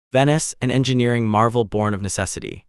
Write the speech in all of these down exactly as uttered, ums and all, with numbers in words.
Venice, an engineering marvel born of necessity.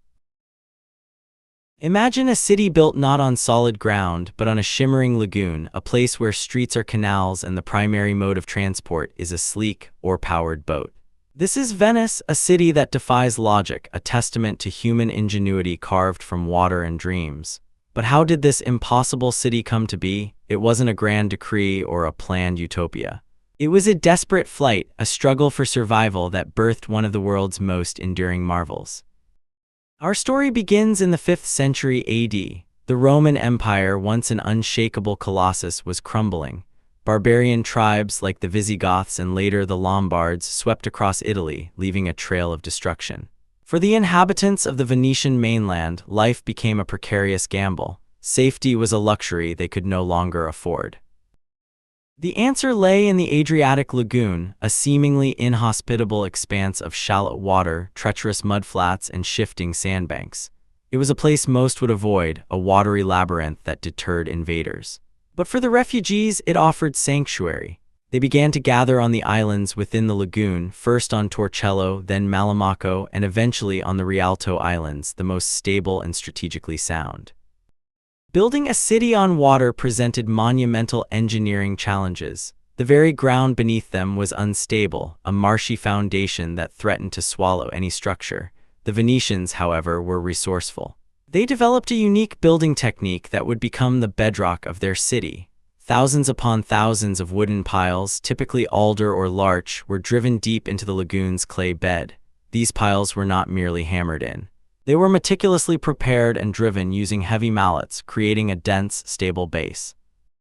Imagine a city built not on solid ground, but on a shimmering lagoon, a place where streets are canals and the primary mode of transport is a sleek, oar-powered boat. This is Venice, a city that defies logic, a testament to human ingenuity carved from water and dreams. But how did this impossible city come to be? It wasn't a grand decree or a planned utopia. It was a desperate flight, a struggle for survival that birthed one of the world's most enduring marvels. Our story begins in the fifth century A D. The Roman Empire, once an unshakable colossus, was crumbling. Barbarian tribes like the Visigoths and later the Lombards swept across Italy, leaving a trail of destruction. For the inhabitants of the Venetian mainland, life became a precarious gamble. Safety was a luxury they could no longer afford. The answer lay in the Adriatic Lagoon, a seemingly inhospitable expanse of shallow water, treacherous mudflats, and shifting sandbanks. It was a place most would avoid, a watery labyrinth that deterred invaders. But for the refugees, it offered sanctuary. They began to gather on the islands within the lagoon, first on Torcello, then Malamocco, and eventually on the Rialto Islands, the most stable and strategically sound. Building a city on water presented monumental engineering challenges. The very ground beneath them was unstable, a marshy foundation that threatened to swallow any structure. The Venetians, however, were resourceful. They developed a unique building technique that would become the bedrock of their city. Thousands upon thousands of wooden piles, typically alder or larch, were driven deep into the lagoon's clay bed. These piles were not merely hammered in. They were meticulously prepared and driven using heavy mallets, creating a dense, stable base.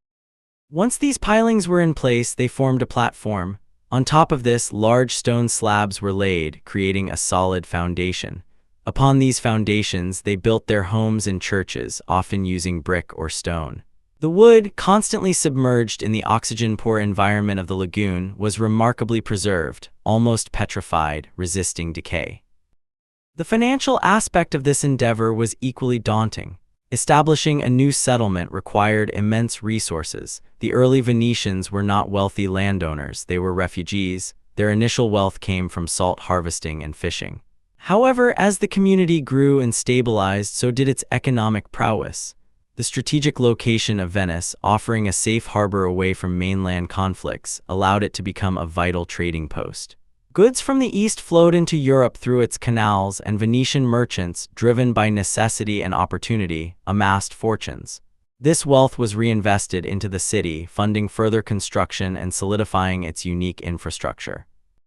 Once these pilings were in place, they formed a platform. On top of this, large stone slabs were laid, creating a solid foundation. Upon these foundations, they built their homes and churches, often using brick or stone. The wood, constantly submerged in the oxygen-poor environment of the lagoon, was remarkably preserved, almost petrified, resisting decay. The financial aspect of this endeavor was equally daunting. Establishing a new settlement required immense resources. The early Venetians were not wealthy landowners, they were refugees. Their initial wealth came from salt harvesting and fishing. However, as the community grew and stabilized, so did its economic prowess. The strategic location of Venice, offering a safe harbor away from mainland conflicts, allowed it to become a vital trading post. Goods from the east flowed into Europe through its canals, and Venetian merchants, driven by necessity and opportunity, amassed fortunes. This wealth was reinvested into the city, funding further construction and solidifying its unique infrastructure.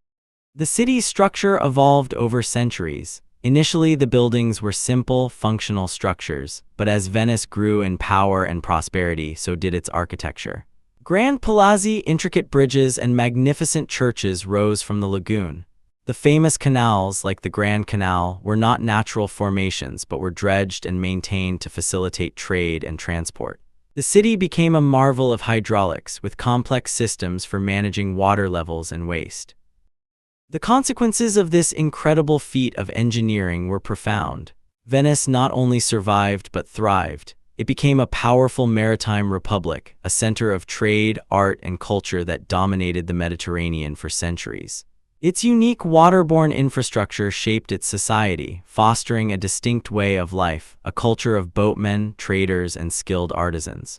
The city's structure evolved over centuries. Initially, the buildings were simple, functional structures, but as Venice grew in power and prosperity, so did its architecture. Grand palazzi, intricate bridges, and magnificent churches rose from the lagoon. The famous canals, like the Grand Canal, were not natural formations but were dredged and maintained to facilitate trade and transport. The city became a marvel of hydraulics, with complex systems for managing water levels and waste. The consequences of this incredible feat of engineering were profound. Venice not only survived but thrived. It became a powerful maritime republic, a center of trade, art, and culture that dominated the Mediterranean for centuries. Its unique waterborne infrastructure shaped its society, fostering a distinct way of life, a culture of boatmen, traders, and skilled artisans.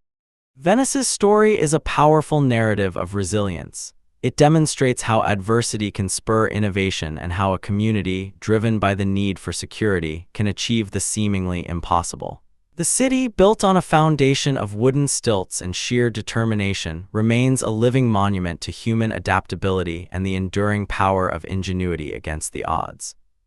Venice's story is a powerful narrative of resilience. It demonstrates how adversity can spur innovation and how a community, driven by the need for security, can achieve the seemingly impossible. The city, built on a foundation of wooden stilts and sheer determination, remains a living monument to human adaptability and the enduring power of ingenuity against the odds.